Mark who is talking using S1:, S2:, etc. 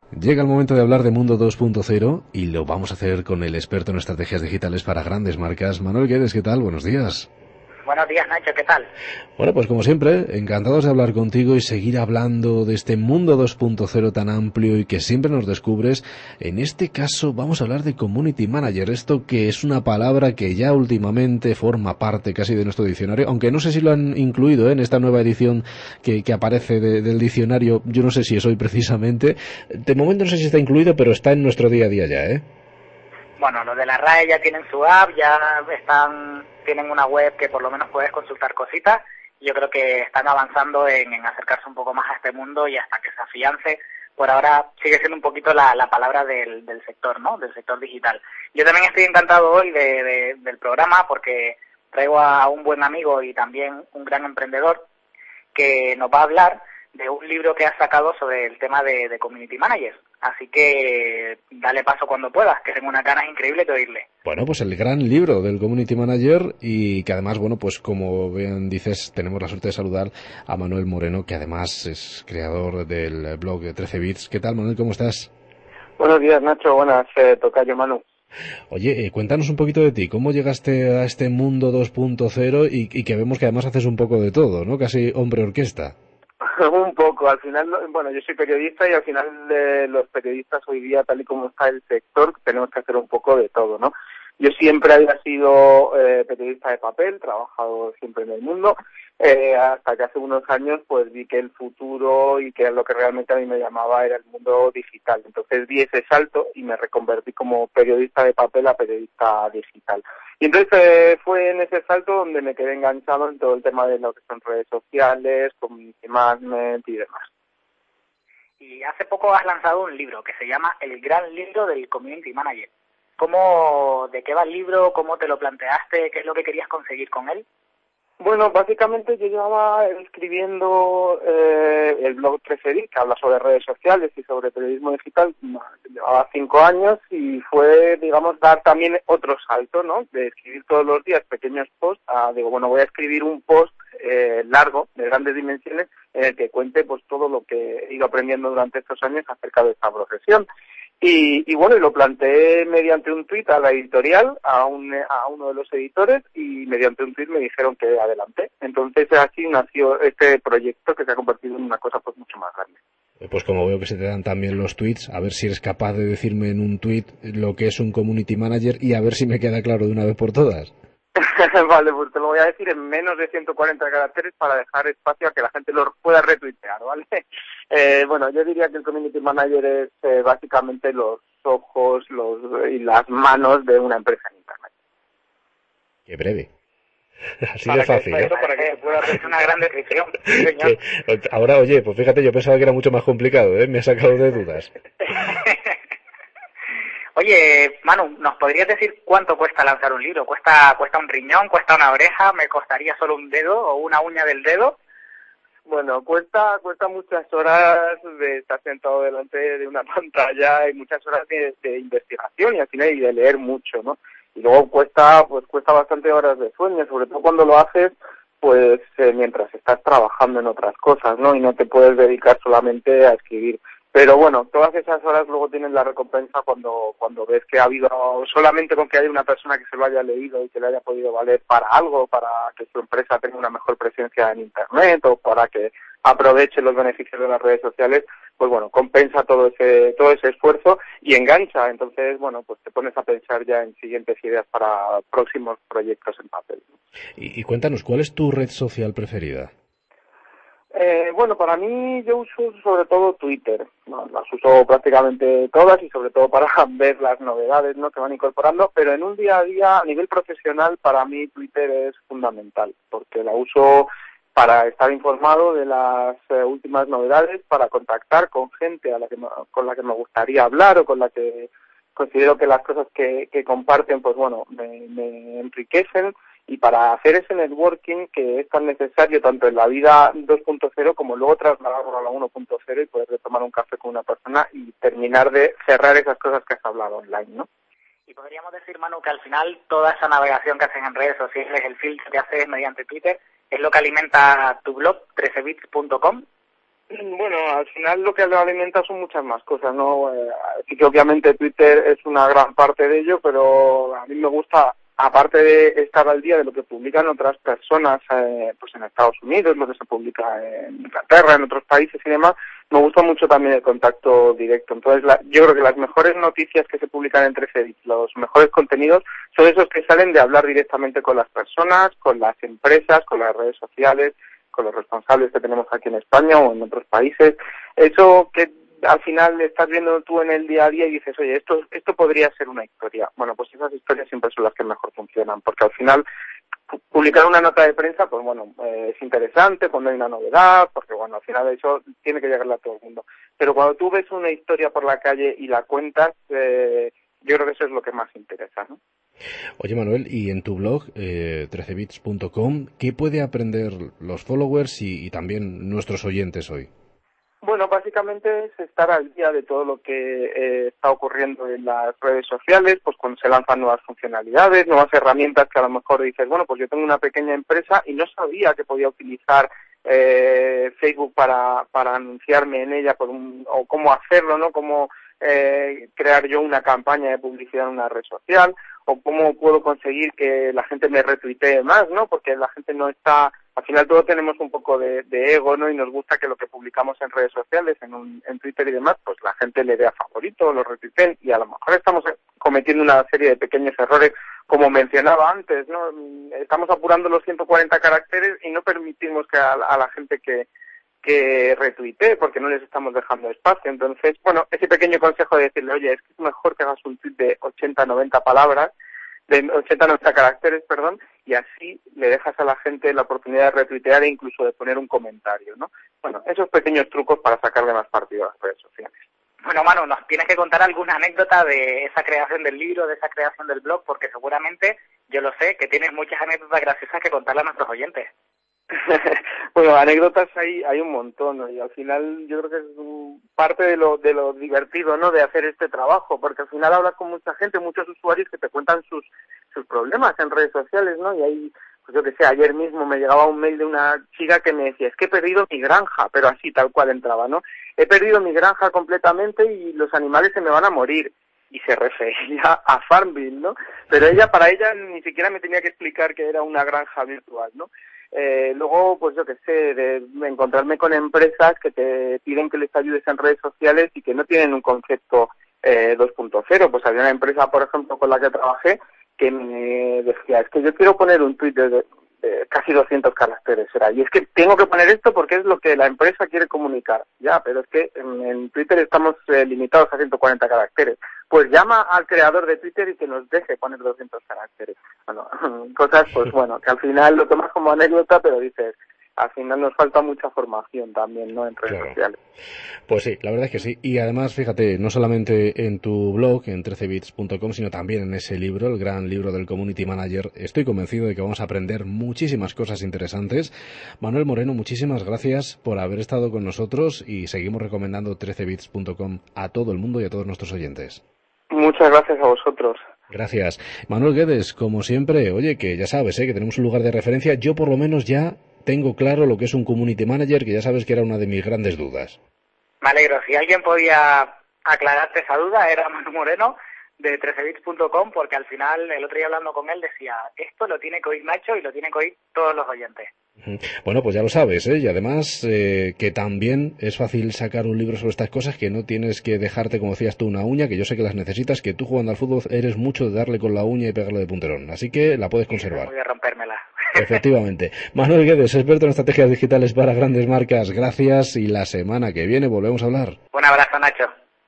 S1: Llega el momento de hablar de Mundo 2.0 y lo vamos a hacer con el experto en estrategias digitales para grandes marcas, Manuel Guedes. ¿Qué tal? Buenos días.
S2: Buenos días, Nacho, ¿qué tal?
S1: Bueno, pues como siempre, encantados de hablar contigo y seguir hablando de este Mundo 2.0 tan amplio y que siempre nos descubres. En este caso vamos a hablar de Community Manager, esto que es una palabra que ya últimamente forma parte casi de nuestro diccionario, aunque no sé si lo han incluido en esta nueva edición que aparece del diccionario, yo no sé si es hoy precisamente. De momento no sé si está incluido, pero está en nuestro día a día ya, ¿eh?
S2: Bueno, los de la RAE ya tienen su app, tienen una web que por lo menos puedes consultar cositas. Yo creo que están avanzando en acercarse un poco más a este mundo y hasta que se afiance. Por ahora sigue siendo un poquito la palabra del sector, ¿no? Del sector digital. Yo también estoy encantado hoy del programa porque traigo a un buen amigo y también un gran emprendedor que nos va a hablar de un libro que ha sacado sobre el tema de Community Manager. Así que dale paso cuando puedas, que tengo unas ganas increíbles de oírle.
S1: Bueno, pues el gran libro del Community Manager y que además, bueno, pues como bien dices, tenemos la suerte de saludar a Manuel Moreno, que además es creador del blog de 13 Bits. ¿Qué tal, Manuel? ¿Cómo estás?
S3: Buenos días, Nacho. Buenas, tocayo Manu.
S1: Oye, cuéntanos un poquito de ti. ¿Cómo llegaste a este mundo 2.0 y que vemos que además haces un poco de todo, ¿no? Casi hombre orquesta.
S3: Un poco, al final, bueno, yo soy periodista y al final los periodistas hoy día, tal y como está el sector, tenemos que hacer un poco de todo, ¿no? Yo siempre había sido periodista de papel, trabajado siempre en el mundo, hasta que hace unos años pues vi que el futuro y que lo que realmente a mí me llamaba era el mundo digital. Entonces di ese salto y me reconvertí como periodista de papel a periodista digital. Y entonces fue en ese salto donde me quedé enganchado en todo el tema de lo que son redes sociales, community management y demás.
S2: Y hace poco has lanzado un libro que se llama El Gran Libro del Community Manager. ¿De qué va el libro? ¿Cómo te lo planteaste? ¿Qué es lo que querías conseguir con él?
S3: Bueno, básicamente yo llevaba escribiendo el blog 13 que habla sobre redes sociales y sobre periodismo digital, llevaba 5 años y fue, digamos, dar también otro salto, ¿no? De escribir todos los días pequeños posts voy a escribir un post largo, de grandes dimensiones, en el que cuente pues todo lo que he ido aprendiendo durante estos años acerca de esta profesión. Y lo planteé mediante un tuit a la editorial, a uno de los editores, y mediante un tuit me dijeron que adelante. Entonces así nació este proyecto que se ha convertido en una cosa pues mucho más grande.
S1: Pues como veo que se te dan también los tweets, a ver si eres capaz de decirme en un tweet lo que es un Community Manager y a ver si me queda claro de una vez por todas.
S3: Vale, pues te lo voy a decir en menos de 140 caracteres para dejar espacio a que la gente lo pueda retuitear, ¿vale? Yo diría que el Community Manager es básicamente los ojos y las manos de una empresa en Internet.
S1: Qué breve. Así de fácil, ¿eh?
S2: Para que se pueda hacer una gran descripción. Sí, señor.
S1: Ahora, oye, pues fíjate, yo pensaba que era mucho más complicado, ¿eh? Me ha sacado de dudas.
S2: Oye, Manu, ¿nos podrías decir cuánto cuesta lanzar un libro? ¿Cuesta un riñón? ¿Cuesta una oreja? ¿Me costaría solo un dedo o una uña del dedo?
S3: Bueno, cuesta muchas horas de estar sentado delante de una pantalla y muchas horas de investigación y al final y de leer mucho, ¿no? Y luego cuesta bastante horas de sueño, sobre todo cuando lo haces pues mientras estás trabajando en otras cosas, ¿no? Y no te puedes dedicar solamente a escribir. Pero bueno, todas esas horas luego tienen la recompensa cuando ves que ha habido, solamente con que haya una persona que se lo haya leído y que le haya podido valer para algo, para que su empresa tenga una mejor presencia en Internet o para que aproveche los beneficios de las redes sociales, pues bueno, compensa todo ese esfuerzo y engancha. Entonces, bueno, pues te pones a pensar ya en siguientes ideas para próximos proyectos en papel.
S1: Y cuéntanos, ¿cuál es tu red social preferida?
S3: Para mí yo uso sobre todo Twitter, ¿no? Las uso prácticamente todas y sobre todo para ver las novedades, ¿no?, que van incorporando, pero en un día a día a nivel profesional para mí Twitter es fundamental porque la uso para estar informado de las últimas novedades, para contactar con gente con la que me gustaría hablar o con la que considero que las cosas que comparten pues bueno me enriquecen, y para hacer ese networking que es tan necesario tanto en la vida 2.0 como luego trasladarlo a la 1.0 y poder tomar un café con una persona y terminar de cerrar esas cosas que has hablado online, ¿no?
S2: Y podríamos decir, Manu, que al final toda esa navegación que haces en redes sociales, el filtro que haces mediante Twitter, es lo que alimenta tu blog, 13bits.com.
S3: Bueno, al final lo que lo alimenta son muchas más cosas, ¿no? Así que obviamente Twitter es una gran parte de ello, pero a mí me gusta, aparte de estar al día de lo que publican otras personas, pues en Estados Unidos, lo que se publica en Inglaterra, en otros países y demás, me gusta mucho también el contacto directo. Entonces, yo creo que las mejores noticias que se publican en 13 bits, los mejores contenidos, son esos que salen de hablar directamente con las personas, con las empresas, con las redes sociales, con los responsables que tenemos aquí en España o en otros países. Eso que al final estás viendo tú en el día a día y dices, oye, esto podría ser una historia. Bueno, pues esas historias siempre son las que mejor funcionan, porque al final publicar una nota de prensa, pues bueno, es interesante cuando hay una novedad, porque bueno, al final eso tiene que llegarle a todo el mundo. Pero cuando tú ves una historia por la calle y la cuentas, yo creo que eso es lo que más interesa, ¿no?
S1: Oye, Manuel, y en tu blog, 13bits.com, ¿qué puede aprender los followers y también nuestros oyentes hoy?
S3: Bueno, básicamente es estar al día de todo lo que está ocurriendo en las redes sociales, pues cuando se lanzan nuevas funcionalidades, nuevas herramientas que a lo mejor dices, bueno, pues yo tengo una pequeña empresa y no sabía que podía utilizar Facebook para anunciarme en ella o cómo hacerlo, ¿no? Cómo crear yo una campaña de publicidad en una red social, o cómo puedo conseguir que la gente me retuitee más, ¿no? Porque la gente no está, al final todos tenemos un poco de ego, ¿no? Y nos gusta que lo que publicamos en redes sociales, en Twitter y demás, pues la gente le dé a favorito, lo retuiteen, y a lo mejor estamos cometiendo una serie de pequeños errores, como mencionaba antes, ¿no? Estamos apurando los 140 caracteres y no permitimos que a la gente que retuitee, porque no les estamos dejando espacio. Entonces, bueno, ese pequeño consejo de decirle, oye, es que es mejor que hagas un tweet de 80-90 palabras, de 80-90 caracteres, perdón, y así le dejas a la gente la oportunidad de retuitear e incluso de poner un comentario, ¿no? Bueno, esos pequeños trucos para sacarle más partido a las redes sociales.
S2: Bueno, Manu, nos tienes que contar alguna anécdota de esa creación del libro, de esa creación del blog, porque seguramente, yo lo sé, que tienes muchas anécdotas graciosas que contarle a nuestros oyentes.
S3: Bueno, anécdotas hay un montón, ¿no? Y al final yo creo que es parte de lo divertido, ¿no? De hacer este trabajo, porque al final hablas con mucha gente, muchos usuarios que te cuentan sus problemas en redes sociales, ¿no? Y ahí, pues yo que sé, ayer mismo me llegaba un mail de una chica que me decía, es que he perdido mi granja, pero así tal cual entraba, ¿no? He perdido mi granja completamente y los animales se me van a morir. Y se refería a Farmville, ¿no? Pero para ella ni siquiera me tenía que explicar que era una granja virtual, ¿no? Luego, pues yo qué sé, de encontrarme con empresas que te piden que les ayudes en redes sociales y que no tienen un concepto 2.0. Pues había una empresa, por ejemplo, con la que trabajé, que me decía, es que yo quiero poner un tuit de casi 200 caracteres, será, y es que tengo que poner esto porque es lo que la empresa quiere comunicar. Ya, pero es que en Twitter estamos limitados a 140 caracteres. Pues llama al creador de Twitter y que nos deje poner 200 caracteres. Bueno, cosas, pues bueno, que al final lo tomas como anécdota, pero dices, al final nos falta mucha formación también, ¿no?, en redes sociales.
S1: Pues sí, la verdad es que sí. Y además, fíjate, no solamente en tu blog, en 13bits.com, sino también en ese libro, el gran libro del Community Manager, estoy convencido de que vamos a aprender muchísimas cosas interesantes. Manuel Moreno, muchísimas gracias por haber estado con nosotros y seguimos recomendando 13bits.com a todo el mundo y a todos nuestros oyentes.
S3: Muchas gracias a vosotros.
S1: Gracias. Manuel Guedes, como siempre, oye, que ya sabes, que tenemos un lugar de referencia. Yo por lo menos ya tengo claro lo que es un Community Manager, que ya sabes que era una de mis grandes dudas.
S2: Me alegro. Si alguien podía aclararte esa duda, era Manu Moreno, de 13bits.com, porque al final, el otro día hablando con él, decía, esto lo tiene que oír Nacho y lo tienen que oír todos los oyentes.
S1: Bueno, pues ya lo sabes, y además que también es fácil sacar un libro sobre estas cosas, que no tienes que dejarte, como decías tú, una uña, que yo sé que las necesitas, que tú jugando al fútbol eres mucho de darle con la uña y pegarle de punterón, así que la puedes conservar.
S2: Voy a rompérmela.
S1: Efectivamente. Manuel Guedes, experto en estrategias digitales para grandes marcas, gracias, y la semana que viene volvemos a hablar.
S2: Un abrazo, Nacho.